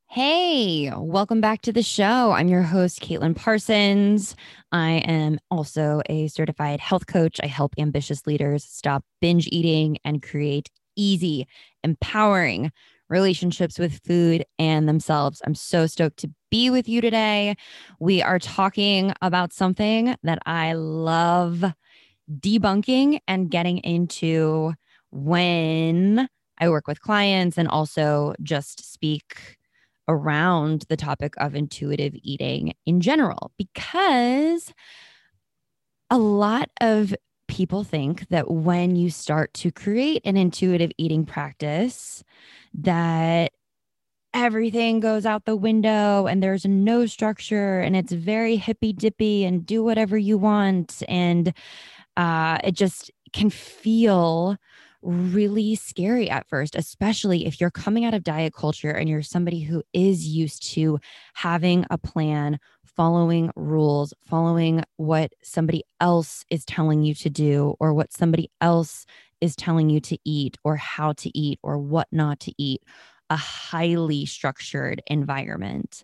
Hey, welcome back to the show. I'm your host, Caitlin Parsons. I am also a certified health coach. I help ambitious leaders stop binge eating and create easy, empowering relationships with food and themselves. I'm so stoked to be with you today. We are talking about something that I love debunking and getting into when I work with clients and also just speak around the topic of intuitive eating in general, because a lot of people think that when you start to create an intuitive eating practice, that everything goes out the window and there's no structure and it's very hippy dippy and do whatever you want. And it just can feel really scary at first, especially if you're coming out of diet culture and you're somebody who is used to having a plan, following rules, following what somebody else is telling you to do, or what somebody else is telling you to eat, or how to eat, or what not to eat, a highly structured environment.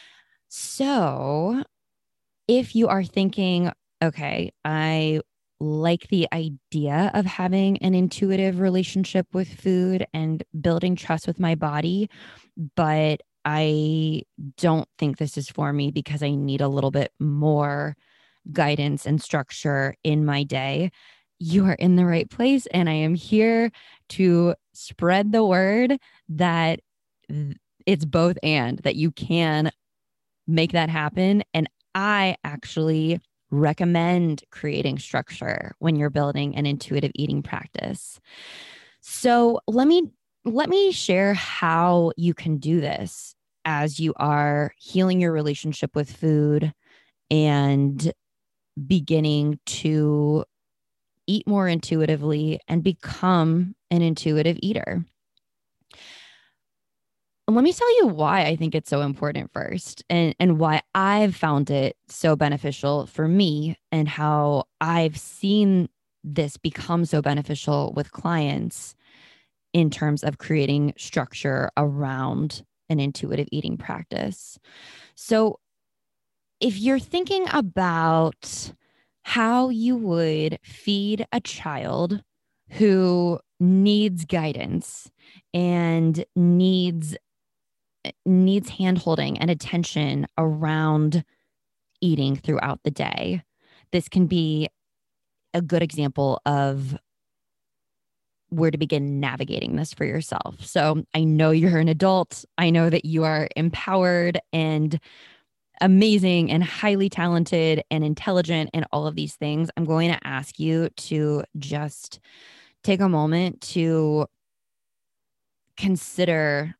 So, if you are thinking, okay, I like the idea of having an intuitive relationship with food and building trust with my body, but I don't think this is for me because I need a little bit more guidance and structure in my day. You are in the right place. And I am here to spread the word that it's both and that you can make that happen. And I actually recommend creating structure when you're building an intuitive eating practice. So let me share how you can do this as you are healing your relationship with food and beginning to eat more intuitively and become an intuitive eater. Let me tell you why I think it's so important first, and why I've found it so beneficial for me and how I've seen this become so beneficial with clients in terms of creating structure around an intuitive eating practice. So, if you're thinking about how you would feed a child who needs guidance and needs hand holding and attention around eating throughout the day, this can be a good example of where to begin navigating this for yourself. So I know you're an adult. I know that you are empowered and amazing and highly talented and intelligent and all of these things. I'm going to ask you to just take a moment to consider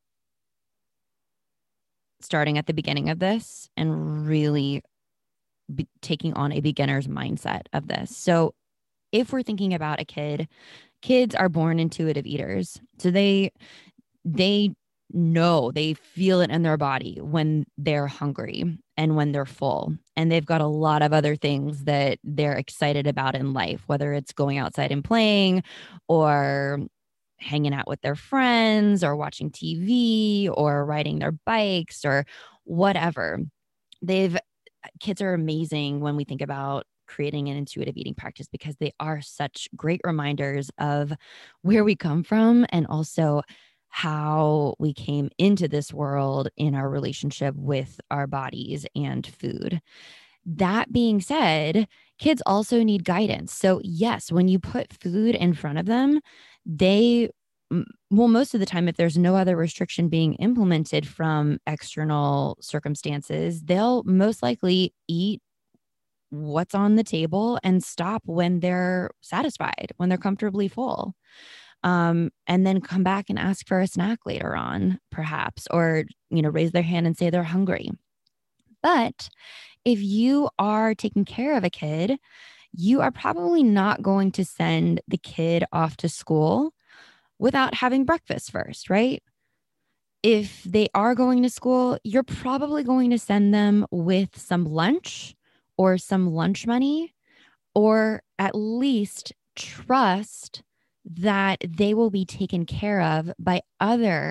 starting at the beginning of this and really taking on a beginner's mindset of this. So, if we're thinking about a kid, kids are born intuitive eaters. So they know, they feel it in their body when they're hungry and when they're full. And they've got a lot of other things that they're excited about in life, whether it's going outside and playing or hanging out with their friends or watching TV or riding their bikes or whatever. They've Kids are amazing when we think about creating an intuitive eating practice because they are such great reminders of where we come from and also how we came into this world in our relationship with our bodies and food. That being said, kids also need guidance. So, yes, when you put food in front of them, they well, most of the time, if there's no other restriction being implemented from external circumstances, they'll most likely eat what's on the table and stop when they're satisfied, when they're comfortably full. And then come back and ask for a snack later on, perhaps, or, raise their hand and say they're hungry. But if you are taking care of a kid, you are probably not going to send the kid off to school without having breakfast first, right? If they are going to school, you're probably going to send them with some lunch or some lunch money, or at least trust that they will be taken care of by other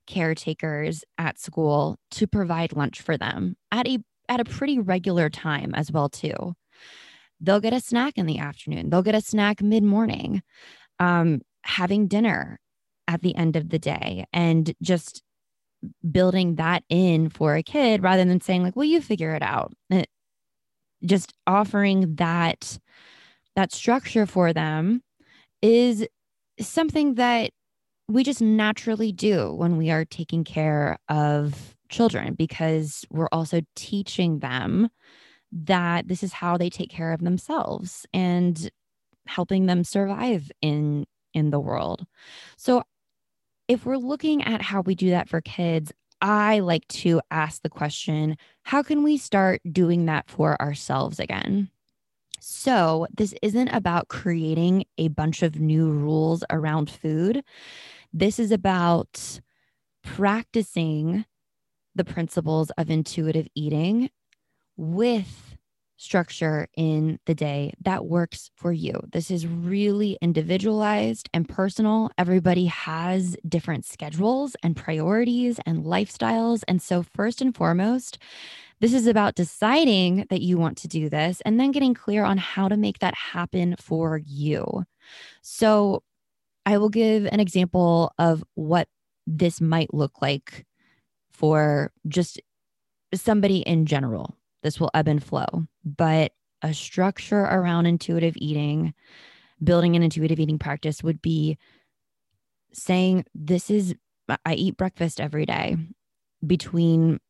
caretakers at school to provide lunch for them at a pretty regular time as well too. They'll get a snack in the afternoon. They'll get a snack mid-morning, having dinner at the end of the day, and just building that in for a kid rather than saying like, well, you figure it out. Just offering that structure for them is something that we just naturally do when we are taking care of children, because we're also teaching them that this is how they take care of themselves and helping them survive in the world. So if we're looking at how we do that for kids, I like to ask the question, how can we start doing that for ourselves again? So, this isn't about creating a bunch of new rules around food. This is about practicing the principles of intuitive eating with structure in the day that works for you. This is really individualized and personal. Everybody has different schedules and priorities and lifestyles. And so, first and foremost, this is about deciding that you want to do this and then getting clear on how to make that happen for you. So, I will give an example of what this might look like for just somebody in general. This will ebb and flow, but a structure around intuitive eating, building an intuitive eating practice would be saying, I eat breakfast every day between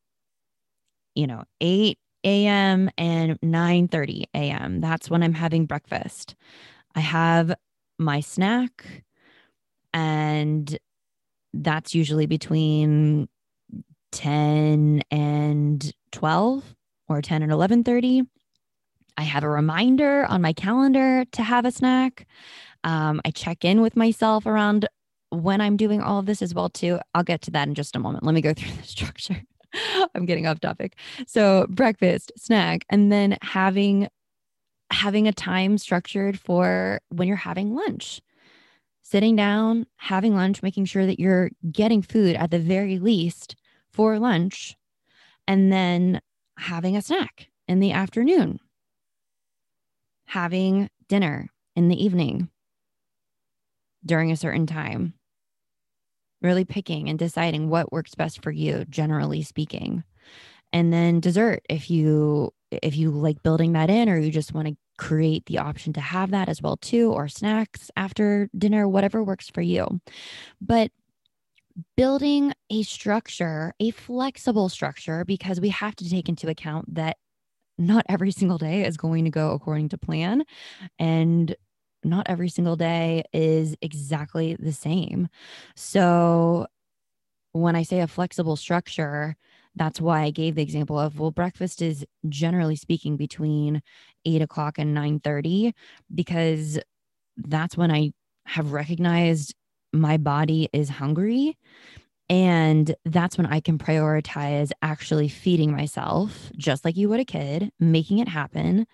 8 a.m. and 9:30 a.m. That's when I'm having breakfast. I have my snack, and that's usually between 10 and 12 or 10 and 11:30. I have a reminder on my calendar to have a snack. I check in with myself around when I'm doing all of this as well too. I'll get to that in just a moment. Let me go through the structure. I'm getting off topic. So breakfast, snack, and then having a time structured for when you're having lunch. Sitting down, having lunch, making sure that you're getting food at the very least for lunch, and then having a snack in the afternoon, having dinner in the evening during a certain time. Really picking and deciding what works best for you, generally speaking. And then dessert, if you like building that in, or you just want to create the option to have that as well too, or snacks after dinner, whatever works for you. But building a structure, a flexible structure, because we have to take into account that not every single day is going to go according to plan, and not every single day is exactly the same. So when I say a flexible structure, that's why I gave the example of, well, breakfast is generally speaking between 8 o'clock and 9:30, because that's when I have recognized my body is hungry. And that's when I can prioritize actually feeding myself, just like you would a kid, making it happen,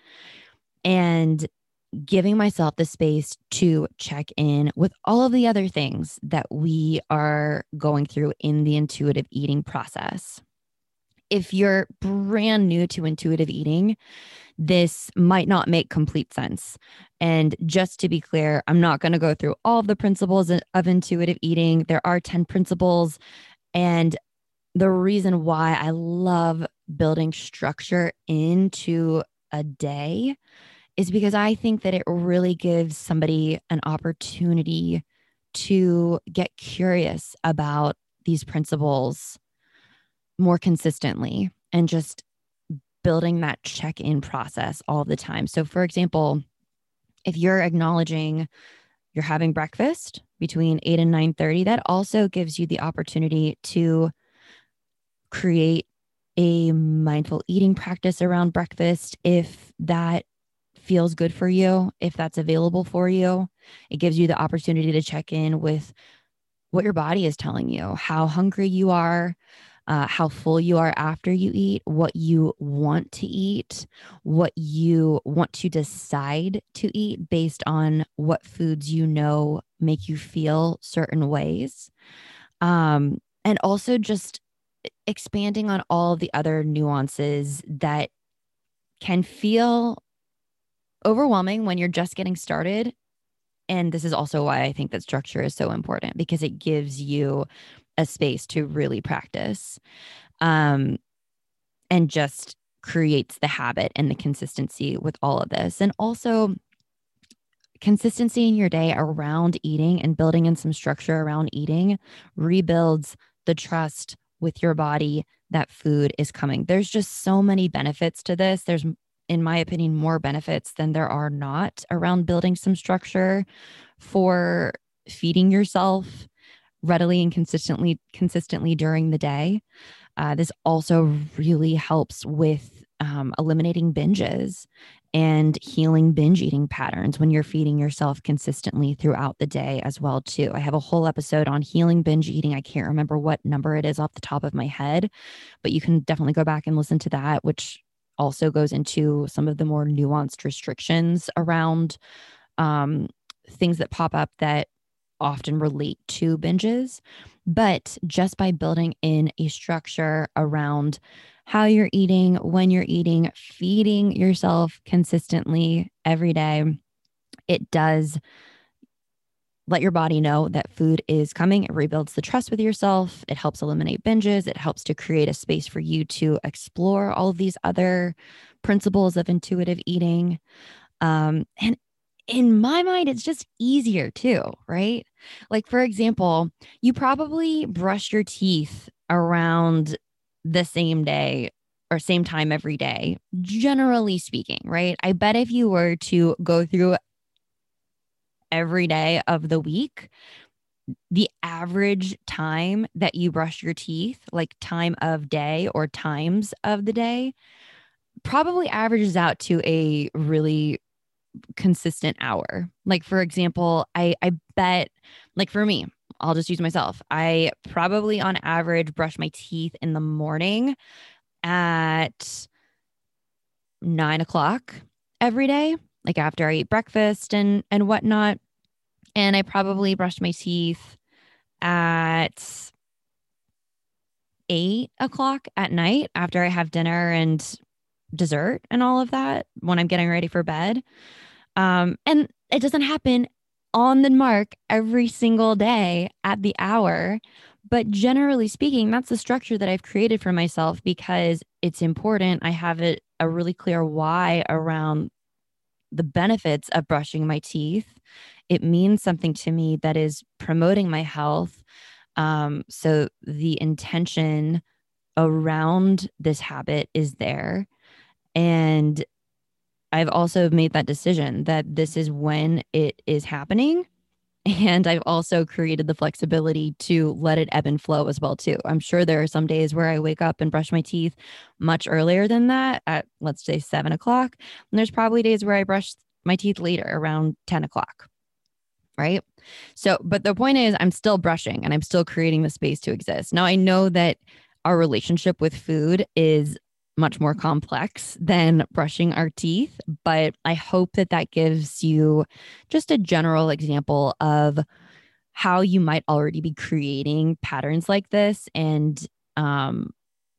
and giving myself the space to check in with all of the other things that we are going through in the intuitive eating process. If you're brand new to intuitive eating, this might not make complete sense. And just to be clear, I'm not going to go through all of the principles of intuitive eating. There are 10 principles. And the reason why I love building structure into a day is because I think that it really gives somebody an opportunity to get curious about these principles more consistently, and just building that check-in process all the time. So for example, if you're acknowledging you're having breakfast between 8 and 9:30, that also gives you the opportunity to create a mindful eating practice around breakfast if that feels good for you, if that's available for you. It gives you the opportunity to check in with what your body is telling you, how hungry you are, how full you are after you eat, what you want to eat, what you want to decide to eat based on what foods make you feel certain ways. And also just expanding on all of the other nuances that can feel overwhelming when you're just getting started. And this is also why I think that structure is so important, because it gives you a space to really practice, um, and just creates the habit and the consistency with all of this. And also consistency in your day around eating and building in some structure around eating rebuilds the trust with your body that food is coming. There's just so many benefits to this. There's, in my opinion, more benefits than there are not around building some structure for feeding yourself readily and consistently during the day. This also really helps with eliminating binges and healing binge eating patterns when you're feeding yourself consistently throughout the day as well too. I have a whole episode on healing binge eating. I can't remember what number it is off the top of my head, but you can definitely go back and listen to that, which also goes into some of the more nuanced restrictions around um, things that pop up that often relate to binges. But just by building in a structure around how you're eating, when you're eating, feeding yourself consistently every day, it does let your body know that food is coming. It rebuilds the trust with yourself. It helps eliminate binges. It helps to create a space for you to explore all of these other principles of intuitive eating. And in my mind, it's just easier too, right? Like, for example, you probably brush your teeth around the same day or same time every day, generally speaking, right? I bet if you were to go through every day of the week, the average time that you brush your teeth, like time of day or times of the day, probably averages out to a really consistent hour. Like, for example, I bet, like for me, I'll just use myself. I probably on average brush my teeth in the morning at 9 o'clock every day, like after I eat breakfast and whatnot. And I probably brush my teeth at 8 o'clock at night after I have dinner and dessert and all of that when I'm getting ready for bed. And it doesn't happen on the mark every single day at the hour. But generally speaking, that's the structure that I've created for myself because it's important. I have a really clear why around the benefits of brushing my teeth. It means something to me that is promoting my health. So the intention around this habit is there. And I've also made that decision that this is when it is happening. And I've also created the flexibility to let it ebb and flow as well too. I'm sure there are some days where I wake up and brush my teeth much earlier than that at, let's say, 7 o'clock. And there's probably days where I brush my teeth later around 10 o'clock. Right. So, but the point is, I'm still brushing and I'm still creating the space to exist. Now, I know that our relationship with food is much more complex than brushing our teeth, but I hope that that gives you just a general example of how you might already be creating patterns like this and um,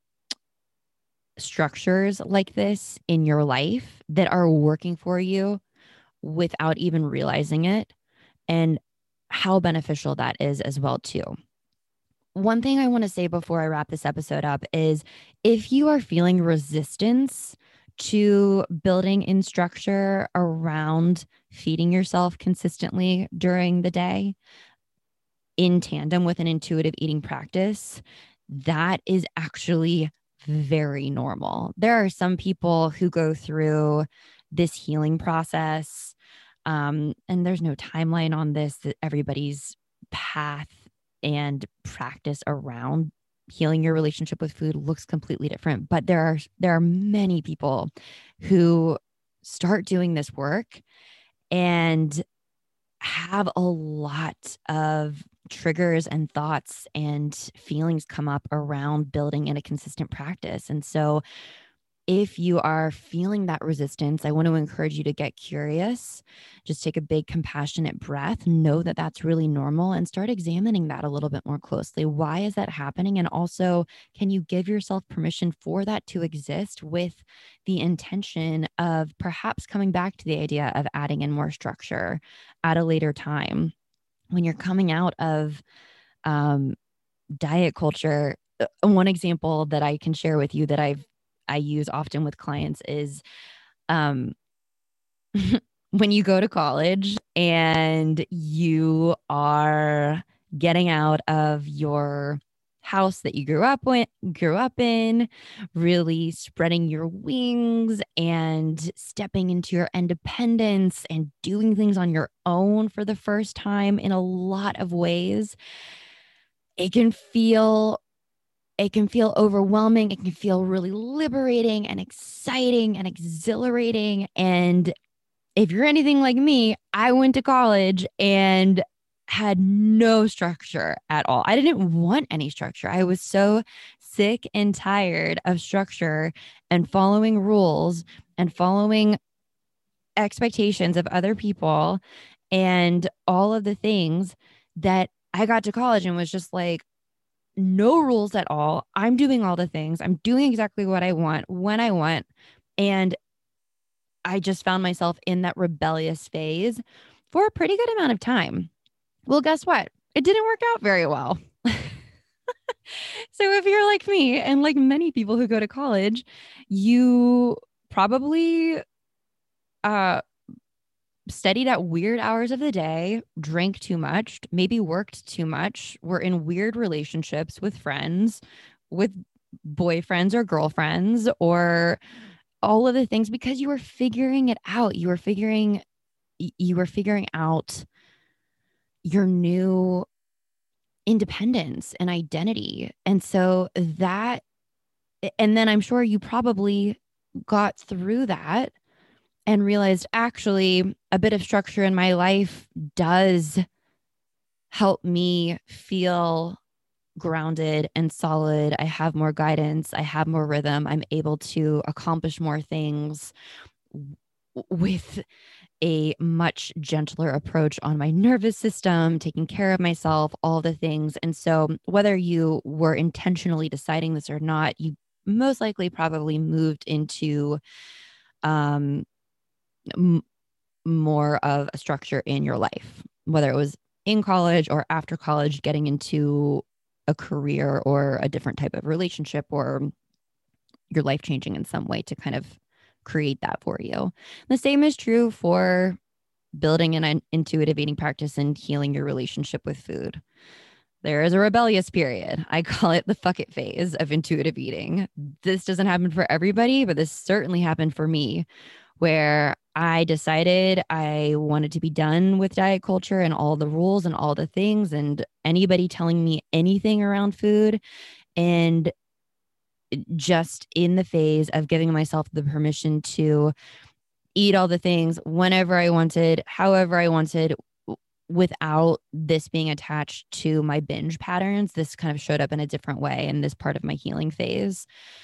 structures like this in your life that are working for you without even realizing it, and how beneficial that is as well too. One thing I want to say before I wrap this episode up is if you are feeling resistance to building in structure around feeding yourself consistently during the day in tandem with an intuitive eating practice, that is actually very normal. There are some people who go through this healing process, and there's no timeline on this, that everybody's path and practice around healing your relationship with food looks completely different. But there are many people who start doing this work and have a lot of triggers and thoughts and feelings come up around building in a consistent practice. And so if you are feeling that resistance, I want to encourage you to get curious. Just take a big compassionate breath. Know that that's really normal and start examining that a little bit more closely. Why is that happening? And also, can you give yourself permission for that to exist with the intention of perhaps coming back to the idea of adding in more structure at a later time? When you're coming out of um, diet culture, one example that I can share with you that I use often with clients is um, when you go to college and you are getting out of your house that you grew up in, really spreading your wings and stepping into your independence and doing things on your own for the first time in a lot of ways. It can feel it can feel overwhelming. It can feel really liberating and exciting and exhilarating. And if you're anything like me, I went to college and had no structure at all. I didn't want any structure. I was so sick and tired of structure and following rules and following expectations of other people and all of the things that I got to college and was just like, no rules at all. I'm doing all the things. I'm doing exactly what I want when I want. And I just found myself in that rebellious phase for a pretty good amount of time. Well, guess what? It didn't work out very well. So if you're like me and like many people who go to college, you probably uh studied at weird hours of the day, drank too much, maybe worked too much, were in weird relationships with friends, with boyfriends or girlfriends, or all of the things because you were figuring it out. You were figuring out your new independence and identity. And so that, and then I'm sure you probably got through that and realized actually a bit of structure in my life does help me feel grounded and solid. I have more guidance. I have more rhythm. I'm able to accomplish more things with a much gentler approach on my nervous system, taking care of myself, all the things. And so, whether you were intentionally deciding this or not, you most likely probably moved into um, m- more of a structure in your life, whether it was in college or after college, getting into a career or a different type of relationship, or your life changing in some way to kind of create that for you. The same is true for building an intuitive eating practice and healing your relationship with food. There is a rebellious period. I call it the fuck it phase of intuitive eating. This doesn't happen for everybody, but this certainly happened for me, where I decided I wanted to be done with diet culture and all the rules and all the things and anybody telling me anything around food. And just in the phase of giving myself the permission to eat all the things whenever I wanted, however I wanted, without this being attached to my binge patterns. This kind of showed up in a different way in this part of my healing phase.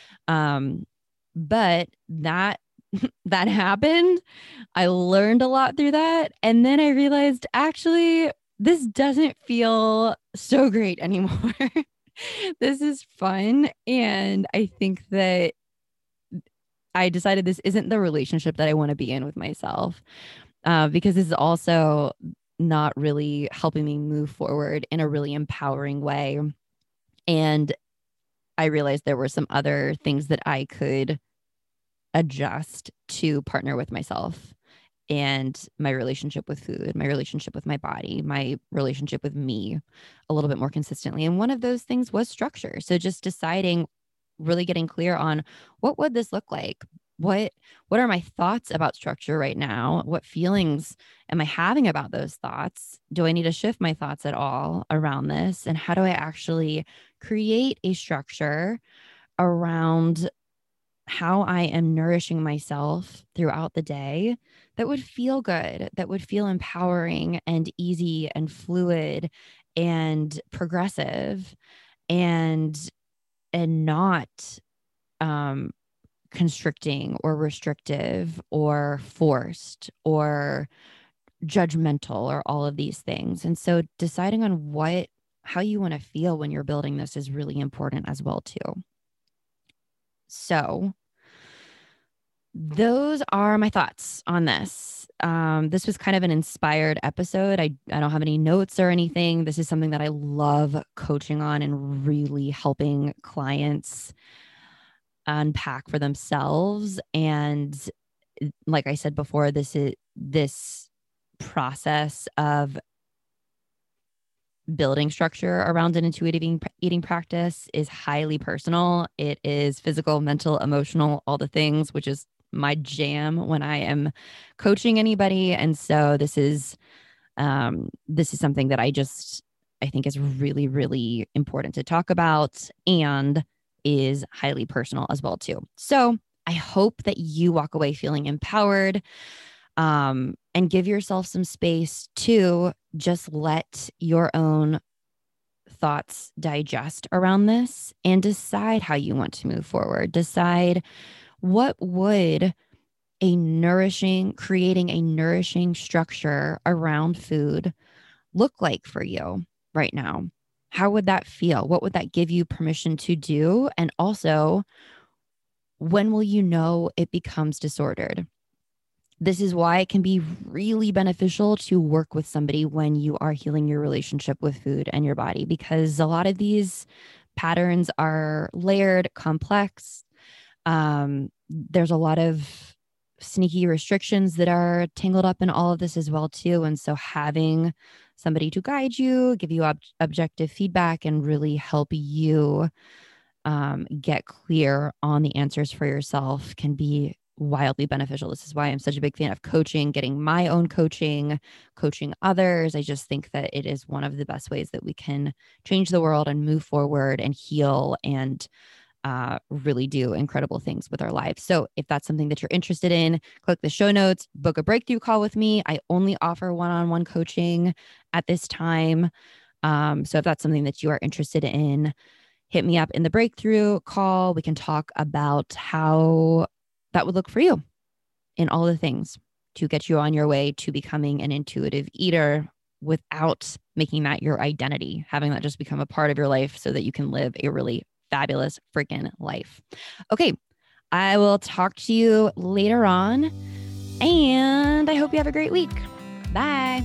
But that happened. I learned a lot through that. And then I realized actually, this doesn't feel so great anymore. This is fun. And I think that I decided this isn't the relationship that I want to be in with myself, because this is also not really helping me move forward in a really empowering way. And I realized there were some other things that I could adjust to partner with myself and my relationship with food, my relationship with my body, my relationship with me a little bit more consistently. And one of those things was structure. So just deciding, really getting clear on what would this look like? What are my thoughts about structure right now? What feelings am I having about those thoughts? Do I need to shift my thoughts at all around this? And how do I actually create a structure around how I am nourishing myself throughout the day that would feel good, that would feel empowering and easy and fluid and progressive and not um constricting or restrictive or forced or judgmental or all of these things. And so deciding on how you want to feel when you're building this is really important as well too. So those are my thoughts on this. This was kind of an inspired episode. I don't have any notes or anything. This is something that I love coaching on and really helping clients unpack for themselves. And like I said before, this process of building structure around an intuitive eating practice is highly personal. It is physical, mental, emotional, all the things, which is my jam when I am coaching anybody. And so this is something that I think is really, really important to talk about and is highly personal as well too. So I hope that you walk away feeling empowered, and give yourself some space to just let your own thoughts digest around this and decide how you want to move forward. Decide what would creating a nourishing structure around food look like for you right now? How would that feel? What would that give you permission to do? And also, when will you know it becomes disordered? This is why it can be really beneficial to work with somebody when you are healing your relationship with food and your body, because a lot of these patterns are layered, complex. There's a lot of sneaky restrictions that are tangled up in all of this as well too. And so having somebody to guide you, give you objective feedback, and really help you get clear on the answers for yourself can be wildly beneficial. This is why I'm such a big fan of coaching, getting my own coaching others. I just think that it is one of the best ways that we can change the world and move forward and heal and really do incredible things with our lives. So if that's something that you're interested in, click the show notes, book a breakthrough call with me. I only offer one-on-one coaching at this time. So if that's something that you are interested in, hit me up in the breakthrough call. We can talk about how that would look for you in all the things to get you on your way to becoming an intuitive eater without making that your identity, having that just become a part of your life so that you can live a really fabulous freaking life. Okay, I will talk to you later on, and I hope you have a great week. Bye.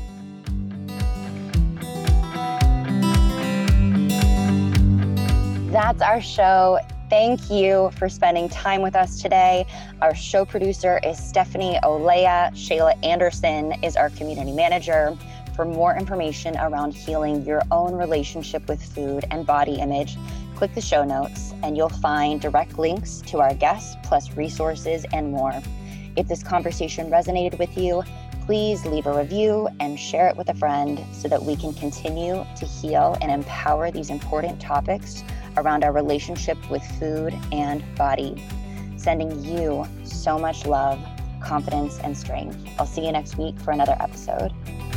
That's our show. Thank you for spending time with us today. Our show producer is Stephanie Olea. Shayla Anderson is our community manager. For more information around healing your own relationship with food and body image, click the show notes and you'll find direct links to our guests, plus resources and more. If this conversation resonated with you, please leave a review and share it with a friend so that we can continue to heal and empower these important topics around our relationship with food and body. Sending you so much love, confidence, and strength. I'll see you next week for another episode.